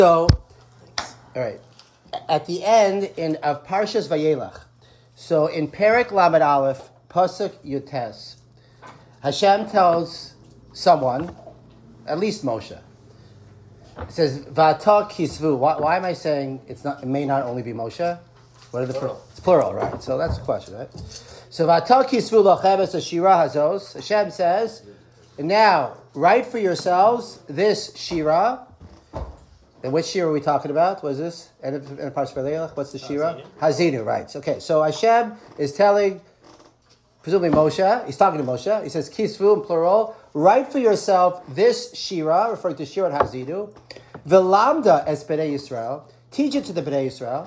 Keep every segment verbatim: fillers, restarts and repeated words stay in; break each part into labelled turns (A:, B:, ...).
A: So, all right. At the end in of Parshas Vayelach, so in Perek Lamed Aleph, Pasuk Yutes, Hashem tells someone, at least Moshe, it says V'ata Kisvu. Why, why am I saying it's not? It may not only be Moshe. What are the plural. It's plural, right? So that's the question, right? So V'ata Kisvu lachem es Shira hazos. Hashem says, now write for yourselves this Shira. And which Shira are we talking about? What is this? And Parshas Vayelach. What's the Shira? Hazinu, right? Okay, so Hashem is telling, presumably Moshe. He's talking to Moshe. He says, "Kisvu" in plural. Write for yourself this Shira, referring to Shira and Hazinu. V'lamda es Bnei Yisrael. Teach it to the Bnei Yisrael.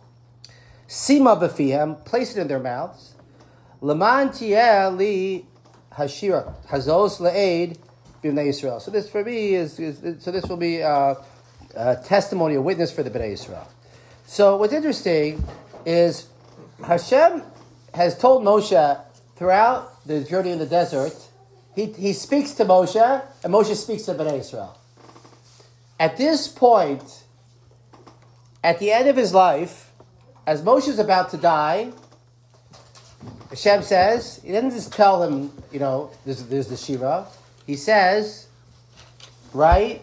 A: Sima b'fihem. Place it in their mouths. L'man tieh li hashira hazos le'ed b'nei Yisrael. So this for me is, is so this will be. Uh, Uh, testimony, a witness for the Bnei Yisrael. So what's interesting is Hashem has told Moshe throughout the journey in the desert, he, he speaks to Moshe, and Moshe speaks to Bnei Yisrael. At this point, at the end of his life, as Moshe is about to die, Hashem says, he doesn't just tell him, you know, there's, there's the Shira. He says, right,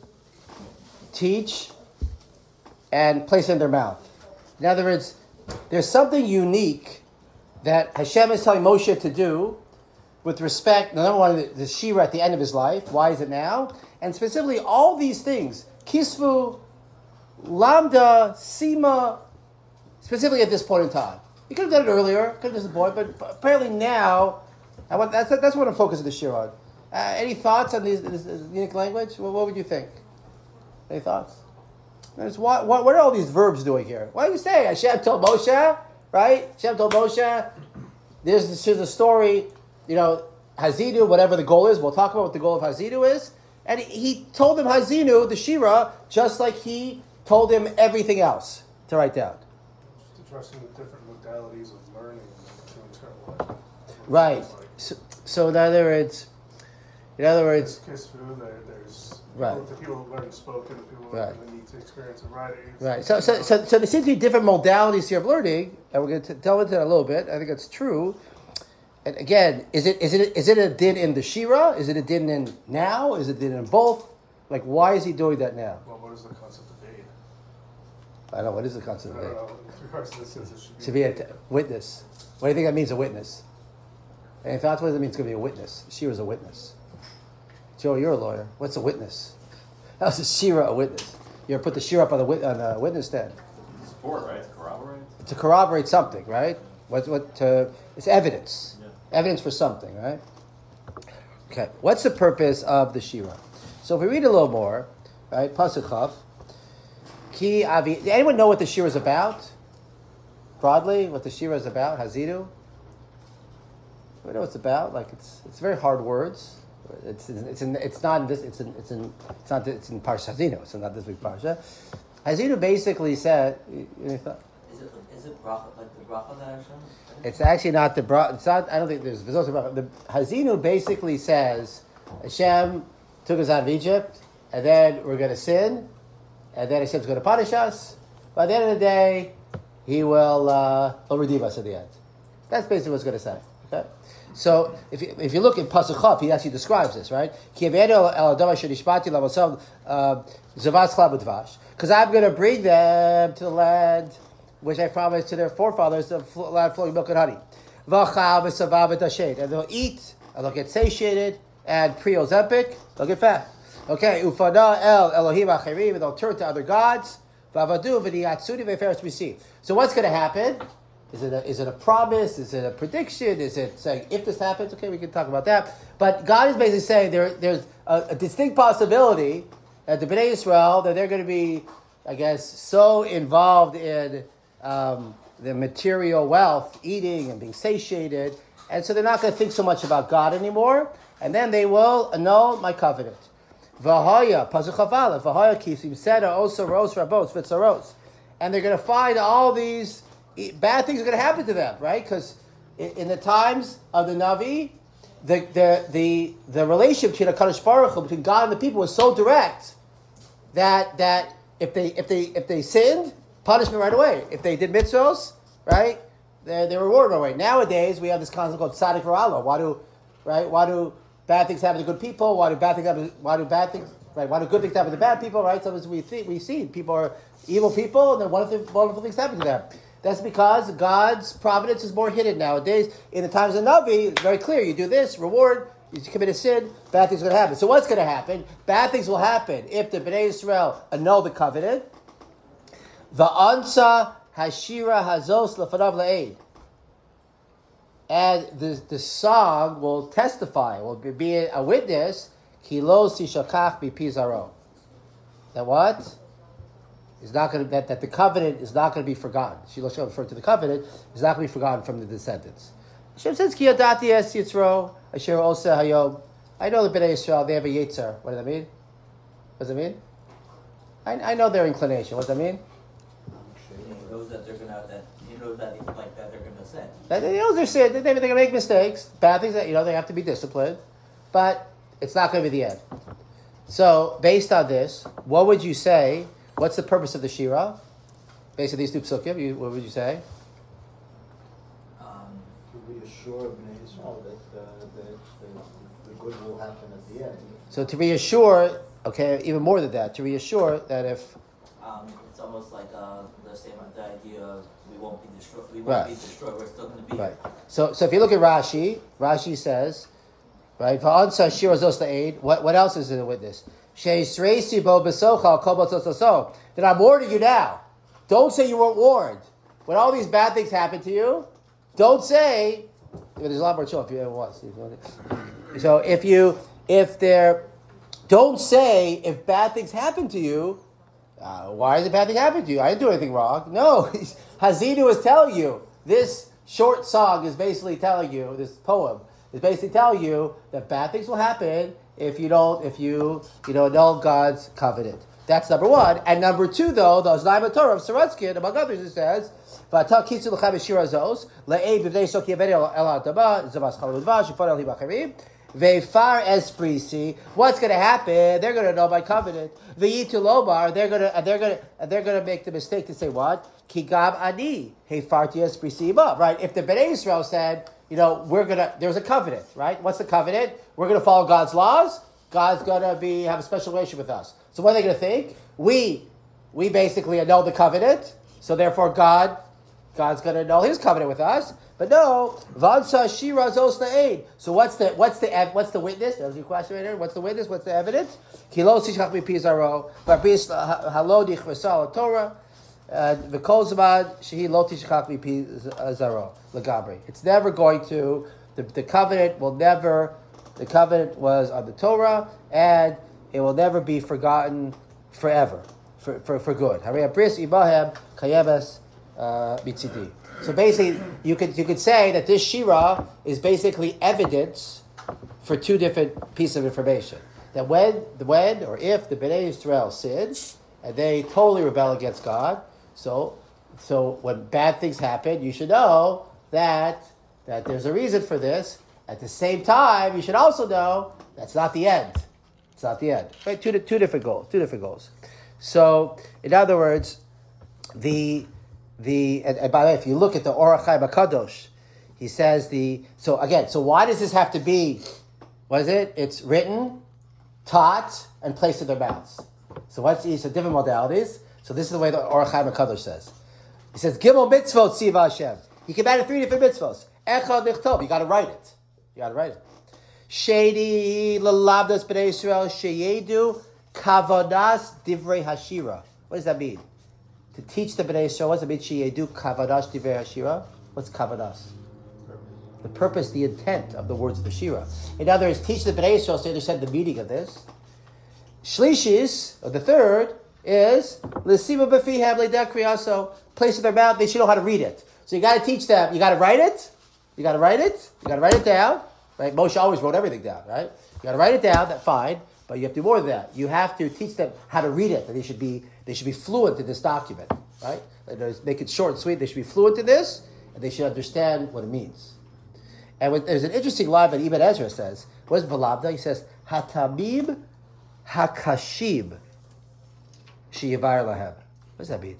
A: teach, and place in their mouth. In other words, there's something unique that Hashem is telling Moshe to do with respect, number one, the, the Shira at the end of his life. Why is it now? And specifically, all these things, Kisvu, Lambda, Sima, specifically at this point in time. He could have done it earlier, could have done this point, but apparently now, I want, that's, that's what I'm focusing the Shira on. Uh, any thoughts on these, this, this unique language? Well, what would you think? Any thoughts? What, what, what are all these verbs doing here? What do you say? Hashem told Moshe, right? Hashem told Moshe, there's this, here's a story, you know, Hazinu, whatever the goal is. We'll talk about what the goal of Hazinu is. And he told him Hazinu, the Shira, just like he told him everything else to write down.
B: Just addressing the different modalities of learning to internalize.
A: Right. So, so in other words, in other words,
B: there's Kisvu, there, there's
A: right.
B: the people who learn spoken, the people who
A: right.
B: need to experience of writing.
A: Right. So, so, so, so there seems to be different modalities here of learning, and we're going to delve into that a little bit. I think that's true. And again, is it is it is it a din in the Shira? Is it a din in now? Is it a din in both? Like, why is he doing that now?
B: Well, what is the concept of aid?
A: I don't know. What is the concept
B: I
A: of
B: don't
A: aid?
B: know. With regards to this, it should be,
A: Should be a t- witness. What do you think that means? A witness. Any thoughts? What does it mean? It's going to be a witness. Shira's a witness. Joe, you're a lawyer. What's a witness? How's a Shira a witness? You ever put the Shira up on the, wit- on the witness stand?
C: It's support, right? To corroborate?
A: To corroborate something, right? What? What? Uh, it's evidence. Yeah. Evidence for something, right? Okay. What's the purpose of the Shira? So if we read a little more, right? Pasuk Chav. Ki avi. Does anyone know what the Shira is about? Broadly, what the Shira is about? Hazidu. We know what it's about. Like it's it's very hard words. It's it's in, it's not in this. It's in it's in it's not it's in Parsha Hazinu. It's not this week Parsha. Hazinu basically said. You know,
D: is it is it bracha, like the bracha that Hashem?
A: It's actually not the bracha. It's not. I don't think there's. There's also bracha. The Hazinu basically says Hashem took us out of Egypt, and then we're going to sin, and then Hashem's going to punish us. By the end of the day, He will uh, will redeem us at the end. That's basically what it's going to say. Okay. So if you, if you look at Pasuk Chav, he actually describes this, right? Because I'm going to bring them to the land which I promised to their forefathers, the land flowing milk and honey. And they'll eat, and they'll get satiated, and pre-Ozempic, they'll get fat. Okay, Ufana el Elohim acherim, and they'll turn to other gods. So what's going to happen? Is it, a, is it a promise? Is it a prediction? Is it saying, if this happens, okay, we can talk about that. But God is basically saying there, there's a, a distinct possibility that the Bnei Israel, that they're going to be, I guess, so involved in um, the material wealth, eating and being satiated, and so they're not going to think so much about God anymore, and then they will annul my covenant. V'haya, Pasuk Chav, V'haya kisim seda osa ros rabos v'tzaros. And they're going to find all these bad things are going to happen to them, right? Because in, in the times of the Navi, the the the, the relationship between HaKadosh Baruch Hu, between God and the people was so direct that that if they if they if they sinned, punishment right away. If they did mitzvos, right, they're they're rewarded right away. Nowadays we have this concept called tzaddik v'ra'alo. Why do right? Why do bad things happen to good people? Why do bad things happen? Why do bad things right? Why do good things happen to bad people? Right? Sometimes we think we see people are evil people, and then wonderful wonderful things happen to them. That's because God's providence is more hidden nowadays. In the times of Navi, it's very clear. You do this, reward. You commit a sin, bad things are going to happen. So what's going to happen? Bad things will happen if the Bnei Yisrael annul the covenant. Va'ansa hashira hazos lefanav la'ed. And the, the song will testify, will be, be a witness, ki lo sishakach bipi zaro. That what? Is not going to, that, that the covenant is not going to be forgotten. Shiloh referred to the covenant, is not going to be forgotten from the descendants. Hashem says, ki yadati es yitzro, asher oseh hayom. I know the Bnei Yisrael, they have a yetzer. What does that mean? What does it mean? I, I know their inclination. What does that mean?
D: He knows that they're gonna that he knows that if like that they're gonna sin.
A: That they know their sin. They, they're going to make mistakes, bad things. That you know they have to be disciplined, but it's not going to be the end. So, based on this, what would you say? What's the purpose of the Shira? Based on these two psukim, you, what would you say?
D: Um,
E: To reassure Bnei Yisrael that, uh, that the, the good will happen at the end.
A: So to reassure, okay, even more than that, to reassure that if
D: um, it's almost like uh, the same the idea of we won't be destroyed. We won't
A: Right.
D: be destroyed. We're still going to be.
A: right. So so if you look at Rashi, Rashi says, right, va'ansa shira zos la'ed. What what else is in the witness? Sheisreisi bo besocha kol b'tzososo. Then I'm warning you now. Don't say you weren't warned. When all these bad things happen to you, don't say. There's a lot more chill if you ever want. So if you if there, don't say if bad things happen to you. Uh, why is the bad thing happening to you? I didn't do anything wrong. No, Hazinu is telling you. This short song is basically telling you. This poem is basically telling you that bad things will happen if you don't, if you, you know, annul God's covenant. That's number one. And number two, though, the Oznaim Torah of Saratskin, among others, it says, "V'atal kitzu l'chem shira zos le'ed b'vnei soki avedi el adama zavas chalu dvash yifar el hibacharim ve'far esprisi." What's going to happen? They're going to know my covenant. V'yitu lobar. They're going to, they're going to, they're going to make the mistake to say what? Ki gam ani hefarti esprisi ba. Right? If the Bnei Yisrael said, you know, we're going to, there's a covenant, right? What's the covenant? We're going to follow God's laws. God's going to be have a special relationship with us. So what are they going to think? We, we basically annul the covenant. So therefore God, God's going to annul his covenant with us. But no, vansa shira zos la'ed. So what's the, what's the, what's the witness? That was your question right here. What's the witness? What's the evidence? Kilo sishach mipi zaro, v'arbis halodich v'sal Torah, v'kol zman shehi lo tishach mipi zaro, l'gabri. It's never going to, the, the covenant will never, the covenant was on the Torah, and it will never be forgotten forever, for, for, for good. Harei bris ibahem kayemes mitzidi. So basically, you could you could say that this shira is basically evidence for two different pieces of information. That when, when or if the Bnei Yisrael sins and they totally rebel against God, so so when bad things happen, you should know that that there's a reason for this. At the same time, you should also know that's not the end. It's not the end. Right? Two two different goals. Two different goals. So, in other words, the The and, and by the way, if you look at the Orach Chaim HaKadosh, he says the so again. So why does this have to be? What is it? It's written, taught, and placed in their mouths. So what's these? So different modalities. So this is the way the Orach Chaim HaKadosh says. He says Gimel mitzvot tziva Hashem. He came out of three different mitzvos. Echad nichtov. You got to write it. You got to write it. Shady lalabdas b'nei Yisrael sheyedu kavadas divrei hashira. What does that mean? To teach the Bnei Yisrael, what's the mean? Sheyedu kavadas divrei hashira. What's kavadas? The purpose, the intent of the words of the shira. In other words, teach the Bnei Yisrael to understand the meaning of this. Shlishis, or the third, is l'sima b'fihem l'ideh kriyaso. Place in their mouth. They should know how to read it. So you got to teach them. You got to write it. You got to write it. You got to write it down. Right? Moshe always wrote everything down. Right? You got to write it down. That's fine. But you have to do more than that. You have to teach them how to read it. That they should be they should be fluent in this document. Right? Make it short and sweet. They should be fluent in this, and they should understand what it means. And when, there's an interesting line that Ibn Ezra says. What is Valabda? He says, Hatamim Hakashim sheyivar lahem. What does that mean?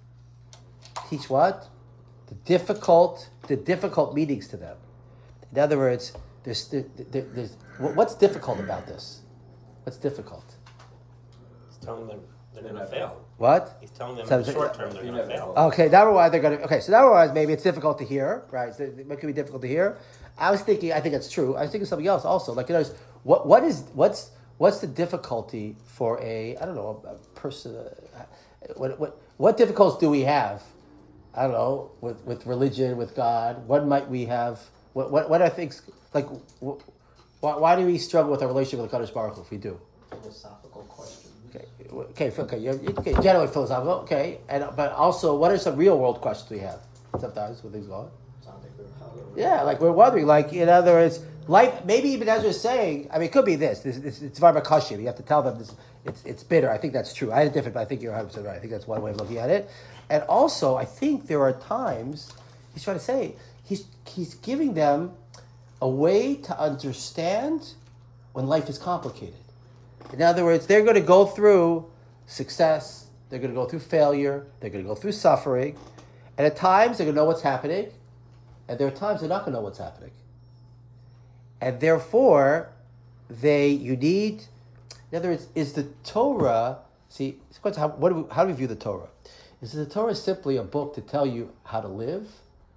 A: Teach what? The difficult, the difficult meanings to them. In other words, there's, there, there, there's what's difficult about this? What's difficult?
F: He's telling them they're going to fail.
A: What?
F: He's telling them
A: So-
F: in the short term they're going to fail.
A: Okay, number one, they're gonna. Okay, so number one is maybe it's difficult to hear, right? So it could be difficult to hear. I was thinking, I think that's true. I was thinking something else also. Like, you know, what what is what's what's the difficulty for a I don't know a, a person? Uh, what what what difficulties do we have? I don't know with, with religion, with God. What might we have? What what what are things like? Wh- why, why do we struggle with our relationship with the Kadosh Baruch Hu if we do?
E: Philosophical question.
A: Okay, okay, okay. You're, okay, generally philosophical. Okay, and but also, what are some real world questions we have sometimes when things go on?
E: Sounds like we're- how we're-
A: Yeah, like we're wondering, like in other words, life. Maybe even as we're saying, I mean, it could be this. This, this it's varbakashim. You have to tell them this. It's it's bitter. I think that's true. I had it different, but I think you're one hundred percent right. I think that's one way of looking at it. And also, I think there are times he's trying to say he's he's giving them a way to understand when life is complicated. In other words, they're going to go through success. They're going to go through failure. They're going to go through suffering. And at times, they're going to know what's happening. And there are times they're not going to know what's happening. And therefore, they, you need, in other words, is the Torah, see, how, what do we, how do we view the Torah? Is the Torah simply a book to tell you how to live?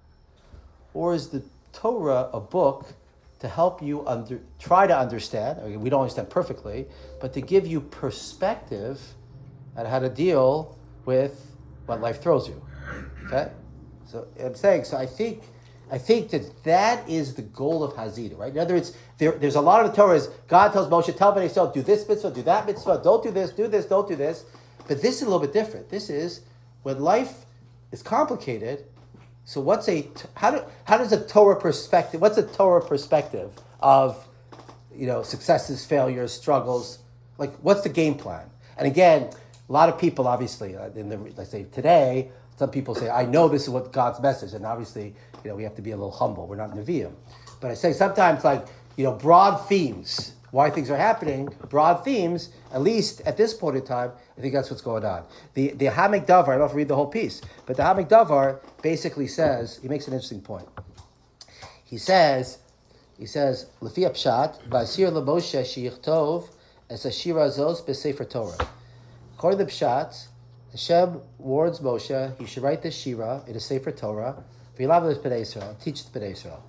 A: Or is the Torah a book to help you under, try to understand, I mean, we don't understand perfectly, but to give you perspective on how to deal with what life throws you? Okay? So I'm saying, so I think I think that that is the goal of Hazida, right? In other words, there, there's a lot of the Torah is God tells Moshe, tell Bnei Yisrael, do this mitzvah, do that mitzvah, don't do this, do this, don't do this. But this is a little bit different. This is when life is complicated. So what's a how do how does a Torah perspective? What's a Torah perspective of, you know, successes, failures, struggles? Like, what's the game plan? And again, a lot of people, obviously, uh, in the let's say today, some people say, I know this is what God's message, and obviously, you know, we have to be a little humble. We're not Nevi'im. But I say sometimes, like, you know, broad themes, why things are happening, broad themes, at least at this point in time, I think that's what's going on. The the Hamik Davar, I don't have to read the whole piece, but the Hamik Davar basically says, he makes an interesting point. He says, he says, Lefi Pshat, Basir LeMoshe Sheyichtov, Es Ashira Zos B'Sefer Torah. According to the Pshat, Hashem warns Moshe he should write this Shira in a Sefer Torah, V'yilav B'nei Israel, teach the B'nei Israel.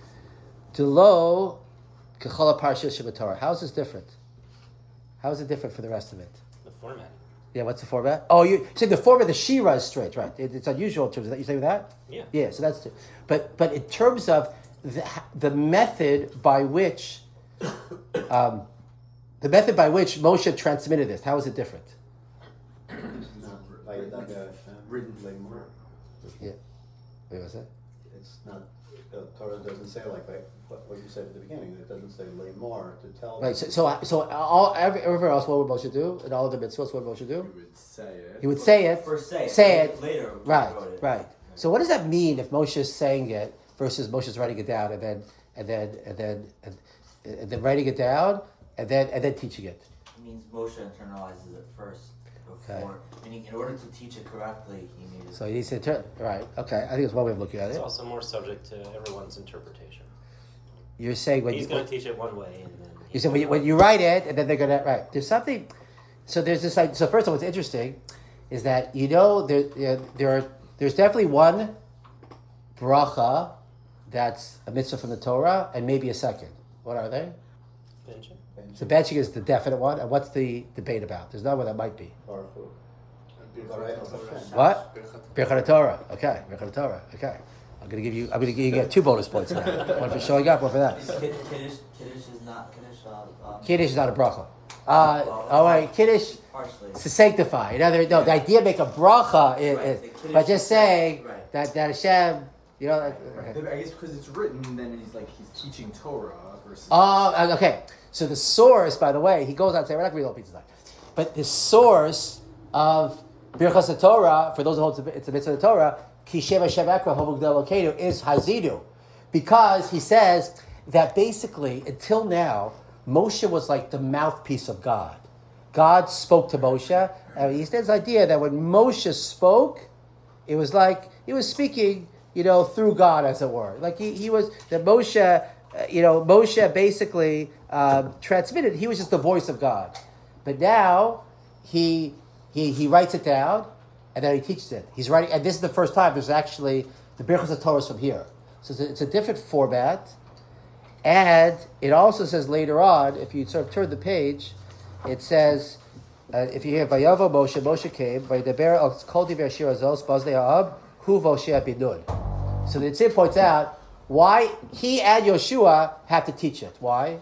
A: Delo K'chol Parsha Shabbat. How is this different? How is it different from the rest of it?
F: The format.
A: Yeah, what's the format? Oh, you say the format of the Shira is straight, right? It, it's unusual in terms of that. You say that?
F: Yeah.
A: Yeah, so that's, but but in terms of the, the method by which, um, the method by which Moshe transmitted this, how is it different?
E: Not like like a written more.
A: Yeah. Wait, what's that?
E: It's not. The Torah doesn't say like like what, what you said at the beginning. It doesn't say lay more to tell.
A: Right. So so, so all every, everywhere else, what would Moshe do? In all of the mitzvahs, what would Moshe do?
G: He would say it.
A: He would say it.
D: First say it.
A: Say it.
D: Later. we
A: Right.
D: wrote it.
A: Right. So what does that mean if Moshe is saying it versus Moshe's writing it down and then and then and then and, and then writing it down and then and then teaching it?
D: It means Moshe internalizes it first before. Meaning, in order to teach it correctly, he needed.
A: So he needs to turn right. Okay, I think it's one way of looking at
F: It's
A: it.
F: also more subject to everyone's interpretation.
A: You're saying when
F: He's
A: you
F: going to teach it one way, and then
A: you said when you, when you write it and then they're gonna right. There's something. So there's this like so first of all, what's interesting is that you know there there, there are there's definitely one bracha that's a mitzvah from the Torah and maybe a second. What are they?
F: benching.
A: So benching is the definite one, and what's the debate about? There's another one that might be.
E: Baruch Hu.
A: What? Birkat Torah. Okay, Birkat Torah. Okay, I'm gonna give you. I'm gonna give you get two bonus points for that. One for showing up, one for that.
D: Kid- Kiddush, Kiddush is not Kiddush. Uh, uh,
A: Kiddush is not a bracha. Uh, all right, Kiddush
D: partially.
A: to sanctify. In other, no, the idea of make a bracha is,
D: Right,
A: is
D: the Kiddush
A: by just
D: is-
A: saying
D: right.
A: that that Hashem, you know. That, okay.
G: I guess because it's written, then he's like he's teaching Torah versus.
A: Oh, okay. So the source, by the way, he goes on to say, we're not going to read all pieces tonight, but the source of Birchas Torah, for those who hold it's a mitzvah of the Torah, Ki Sheva Shevakra Hovugdel Lokeinu, is Hazidu. Because he says that basically, until now, Moshe was like the mouthpiece of God. God spoke to Moshe, and he has this idea that when Moshe spoke, it was like he was speaking, you know, through God, as it were. Like he, he was, that Moshe, uh, you know, Moshe basically um, transmitted, he was just the voice of God. But now, he, he, he writes it down, and then he teaches it. He's writing, and this is the first time there's actually, the Birchas HaTorah from here. So it's a, it's a different format. And it also says later on, if you sort of turn the page, it says, uh, if you hear Vayavo Moshe, Moshe came, Vayidaber al kol divrei shir azos, bazdei ha'ab, hu Moshe binun. So the Tzim points out why he and Yeshua have to teach it. Why?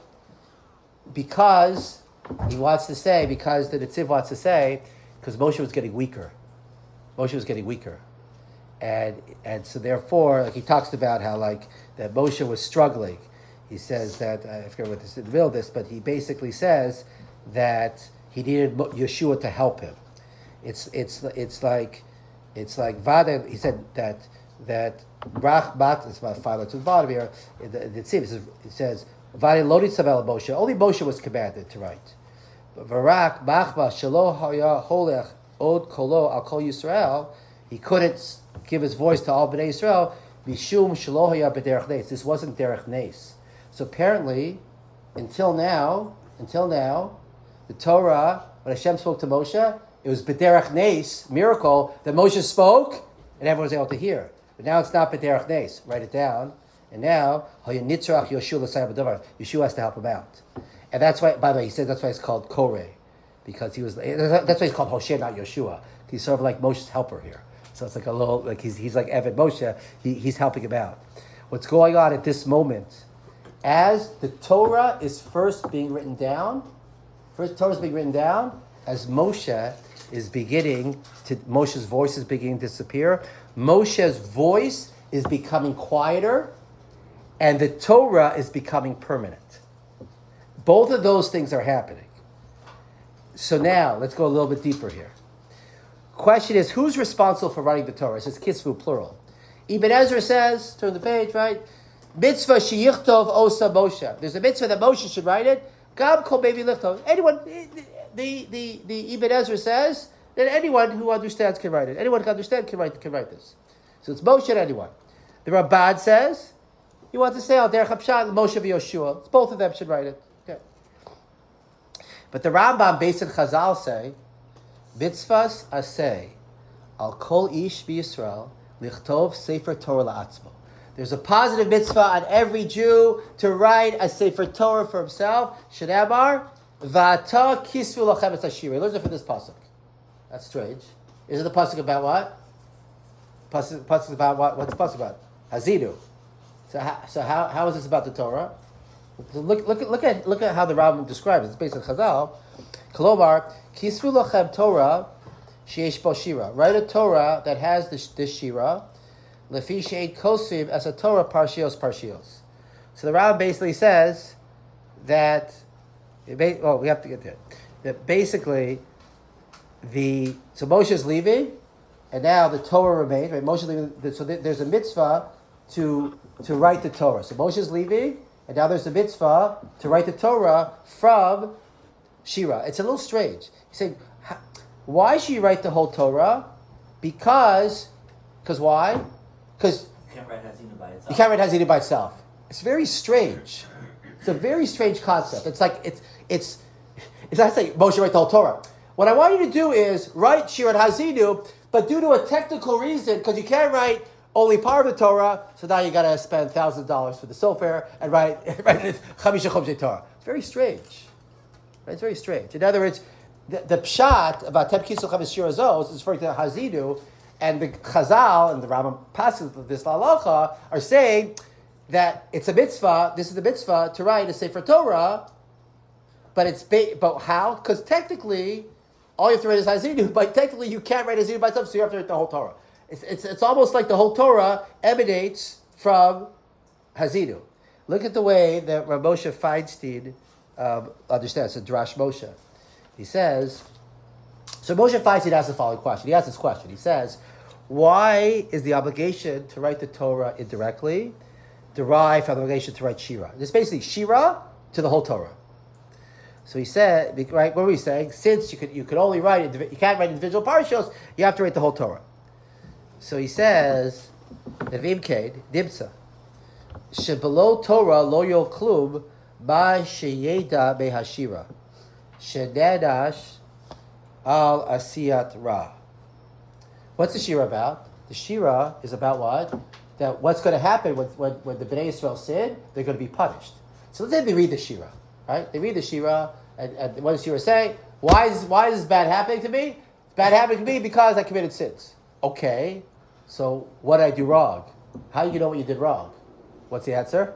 A: Because he wants to say, because the Netziv wants to say, because Moshe was getting weaker. Moshe was getting weaker. And and so therefore, like he talks about how like that Moshe was struggling. He says that, I forget what this is in the middle of this, but he basically says that he needed Yeshua to help him. It's it's it's like it's like Vada. He said that that Brach Bat. It's about five lines to the bottom here. It, it, it says it says Vada Lodi Savel Moshe. Only Moshe was commanded to write. Varak Machba Shelo Haya Holech Od Kolo Al Kol Yisrael. He couldn't give his voice to all Bnei Yisrael. Mishum Shelo Haya B'derech Nes. This wasn't Derech Nes. So apparently, until now, until now, the Torah, when Hashem spoke to Moshe, it was B'derech Nes, miracle, that Moshe spoke, and everyone was able to hear. But now it's not B'derech Nes. Write it down. And now, Nitzrach Yeshua L'sayim B'davar. Yeshua has to help him out. And that's why, by the way, he says that's why it's called Koreh. Because he was, that's why he's called Hoshe, not Yeshua. He's sort of like Moshe's helper here. So it's like a little, like he's he's like Evid Moshe, he, he's helping him out. What's going on at this moment, as the Torah is first being written down, first Torah is being written down, as Moshe is beginning to, Moshe's voice is beginning to disappear, Moshe's voice is becoming quieter, and the Torah is becoming permanent. Both of those things are happening. So now, let's go a little bit deeper here. Question is, who's responsible for writing the Torah? It says Kisvu, plural. Ibn Ezra says, turn the page, right? Mitzvah sheyichtov osa Moshe. There's a mitzvah that Moshe should write it. Gam kol bevi lichtov. Anyone, the, the, the Ibn Ezra says that anyone who understands can write it. Anyone who can understand can write, can write this. So it's Moshe and anyone. The Ramban says, you want to say, al derech hapshat, Moshe v'Yoshua. It's both of them should write it. Okay. But the Rambam, based on Chazal, say, mitzvahs aseh al kol ish b'Yisrael lichtov sefer Torah la'atzmo. There's a positive mitzvah on every Jew to write a sefer Torah for himself. Shneimar v'ata kisvu lachem et hashira. He learns it from this pasuk. That's strange. Is it the pasuk about what? Pasuk, pasuk about what? What's the pasuk about? Hazidu. So, how, so how, how is this about the Torah? So look, look, look at look at how the Rambam describes it. It's based on Chazal. Kolomar kisvu lachem Torah sheyesh bo shira. Write a Torah that has this, this shira. Lefi she'ed kosib as a Torah parshios parshios. So the Rambam basically says that. It, well, we have to get there. That basically the so Moshe is leaving, and now the Torah remains. Right, Moshe leaving. So there's a mitzvah to to write the Torah. So Moshe is leaving. And now there's a mitzvah to write the Torah from Shira. It's a little strange. He's saying, why should you write the whole Torah? Because, because why? Because
D: You can't write Hazina by itself.
A: you can't write Hazina by itself. It's very strange. It's a very strange concept. It's like, it's, it's, it's not saying, Moshe, write the whole Torah. What I want you to do is write Shira and Hazinu, but due to a technical reason, because you can't write only part of the Torah, so now you got to spend one thousand dollars for the sofer and write write Chamisha Chomshei Torah. It's very strange. Right? It's very strange. In other words, the, the pshat about Teb Kisel Chamis Shir Azos is referring to Hazidu, and the Chazal and the Rambam passes this lalacha are saying that it's a mitzvah. This is the mitzvah to write a Sefer Torah, but it's ba- but how? Because technically, all you have to write is Hazidu, but technically you can't write Hazidu by itself, so you have to write the whole Torah. It's, it's, it's almost like the whole Torah emanates from Hazidu. Look at the way that Rav Moshe Feinstein um, understands, so Drash Moshe. He says, so Moshe Feinstein asks the following question. He asks this question. He says, why is the obligation to write the Torah indirectly derived from the obligation to write Shira? It's basically Shira to the whole Torah. So he said, right, what were we saying? Since you could you could only write, you can't write individual parshos, you have to write the whole Torah. So he says, Nevim Ked, Dibsa, Shebelo Torah lo yol klub ba sheyeda behashira, shededash al asiyat ra. What's the shira about? The shira is about what? That what's going to happen when, when, when the Bnei Yisrael sin, they're going to be punished. So let's say they read the shira, right? They read the shira, and, and what does shira say? Why is why is this bad happening to me? It's bad happening to me because I committed sins. Okay, so what did I do wrong? How do you know what you did wrong? What's the answer?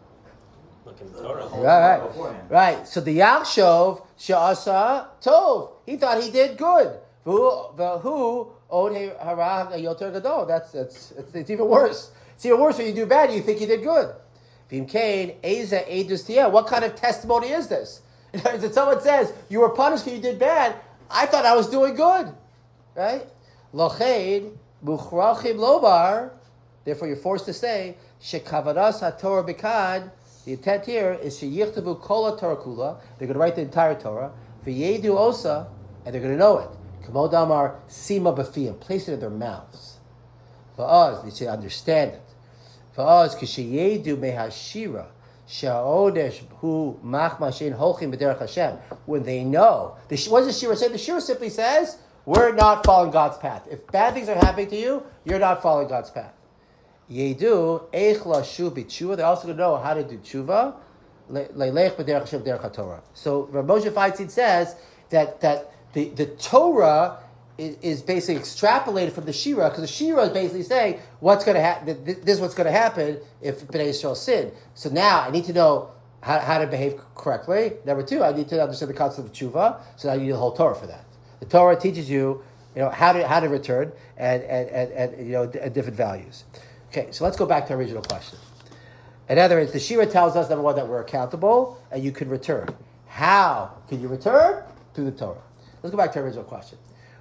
F: Look in the Torah.
A: Right, right, right. So the Yachshov she'asa tov. He thought he did good. Who who od harag yoter gadol. That's that's it's, it's even worse. It's even worse when you do bad. You think you did good. Vim kain eza edus tiyah. What kind of testimony is this? If someone says you were punished because you did bad, I thought I was doing good, right? Lochein muchrachim lobar. Therefore, you're forced to say shekavaras haTorah b'kad. The intent here is sheyichtavu kol Torah kula. They're going to write the entire Torah. V'yedu osa, and they're going to know it. Kamod amar sima b'fiyim. Place it in their mouths. Va'az, they should understand it. Va'az kisheyedu mehashira sha'odesh hu machma shein holchim b'derech Hashem. When they know, the, what does the shira say? The shira simply says, we're not following God's path. If bad things are happening to you, you're not following God's path. Yedu eich lashu b'tshuva. They're also going to know how to do tshuva. Leilech b'derech Hashem b'derech HaTorah. So Rav Moshe Feinstein says that that the, the Torah is, is basically extrapolated from the Shira, because the Shira is basically saying what's going to happen. This is what's going to happen if Bnei Yisrael sin. So now I need to know how, how to behave correctly. Number two, I need to understand the concept of tshuva. So now you need the whole Torah for that. The Torah teaches you, you know, how to how to return and and, and, and you know different values. Okay, so let's go back to our original question. In other words, the Shira tells us, number one, that we're accountable and you can return. How can you return? Through the Torah. Let's go back to our original question.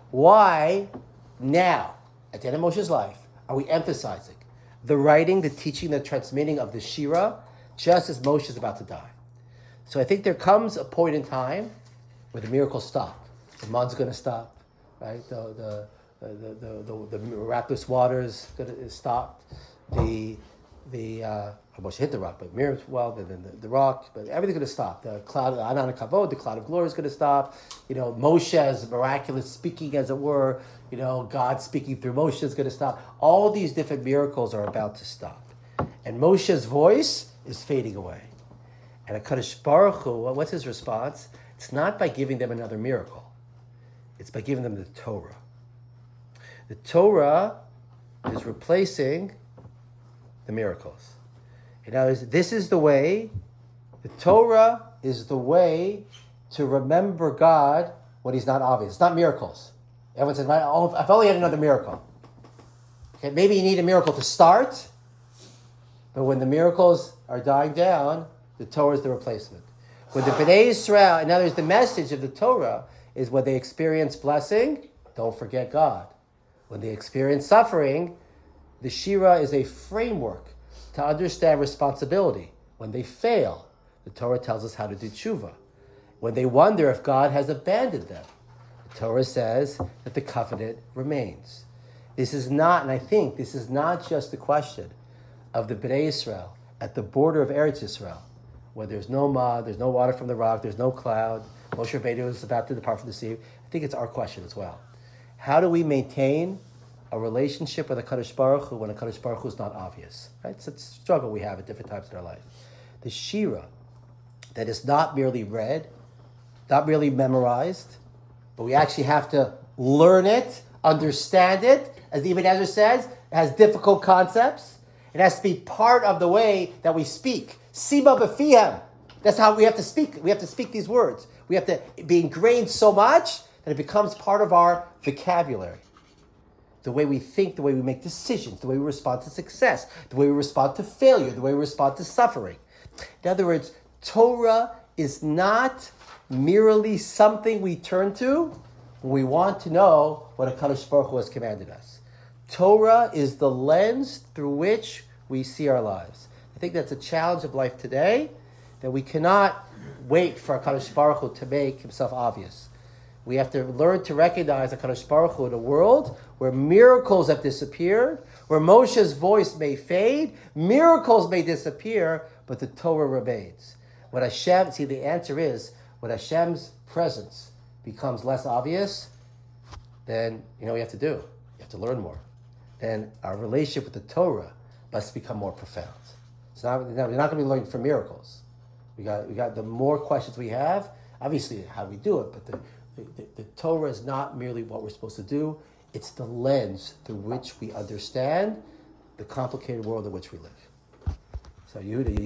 A: Why now, at the end of Moshe's life, are we emphasizing the writing, the teaching, the transmitting of the Shira, just as Moshe is about to die? So I think there comes a point in time where the miracles stop. The mud's going to stop, right? The the the the, the, the miraculous waters going to stop. The the uh, Moshe hit the rock, but Miriam, well, then the, the, the rock, but everything's going to stop. The cloud, the Anan Kavod, the cloud of glory is going to stop. You know, Moshe's miraculous speaking, as it were. You know, God speaking through Moshe is going to stop. All these different miracles are about to stop, and Moshe's voice is fading away. And HaKadosh Baruch Hu, what's his response? It's not by giving them another miracle. It's by giving them the Torah. The Torah is replacing the miracles. In other words, this is the way, the Torah is the way to remember God when he's not obvious. It's not miracles. Everyone says, oh, if only had another miracle. Okay, maybe you need a miracle to start, but when the miracles are dying down, the Torah is the replacement. When the Bnei Yisrael, in other words, the message of the Torah is when they experience blessing, don't forget God. When they experience suffering, the Shira is a framework to understand responsibility. When they fail, the Torah tells us how to do tshuva. When they wonder if God has abandoned them, the Torah says that the covenant remains. This is not, and I think this is not just the question of the Bnei Yisrael at the border of Eretz Yisrael, where there's no mud, there's no water from the rock, there's no cloud. Moshe Rabbeinu is about to depart from the sea. I think it's our question as well. How do we maintain a relationship with HaKadosh Baruch Hu when HaKadosh Baruch Hu is not obvious? Right? It's a struggle we have at different times in our life. The Shira that is not merely read, not merely memorized, but we actually have to learn it, understand it. As Ibn Ezra says, it has difficult concepts. It has to be part of the way that we speak. Sima b'fihem. That's how we have to speak. We have to speak these words. We have to be ingrained so much that it becomes part of our vocabulary. The way we think, the way we make decisions, the way we respond to success, the way we respond to failure, the way we respond to suffering. In other words, Torah is not merely something we turn to when we want to know what HaKadosh Baruch Hu has commanded us. Torah is the lens through which we see our lives. I think that's a challenge of life today, that we cannot wait for HaKadosh Baruch Hu to make himself obvious. We have to learn to recognize HaKadosh Baruch Hu in a world where miracles have disappeared, where Moshe's voice may fade, miracles may disappear, but the Torah remains. When Hashem, see the answer is, when Hashem's presence becomes less obvious, then you know what you have to do? You have to learn more. Then our relationship with the Torah must become more profound. It's not, we're not going to be learning from miracles. We got, we got the more questions we have, obviously how we do it, but the, the, the Torah is not merely what we're supposed to do, it's the lens through which we understand the complicated world in which we live. So Yehuda,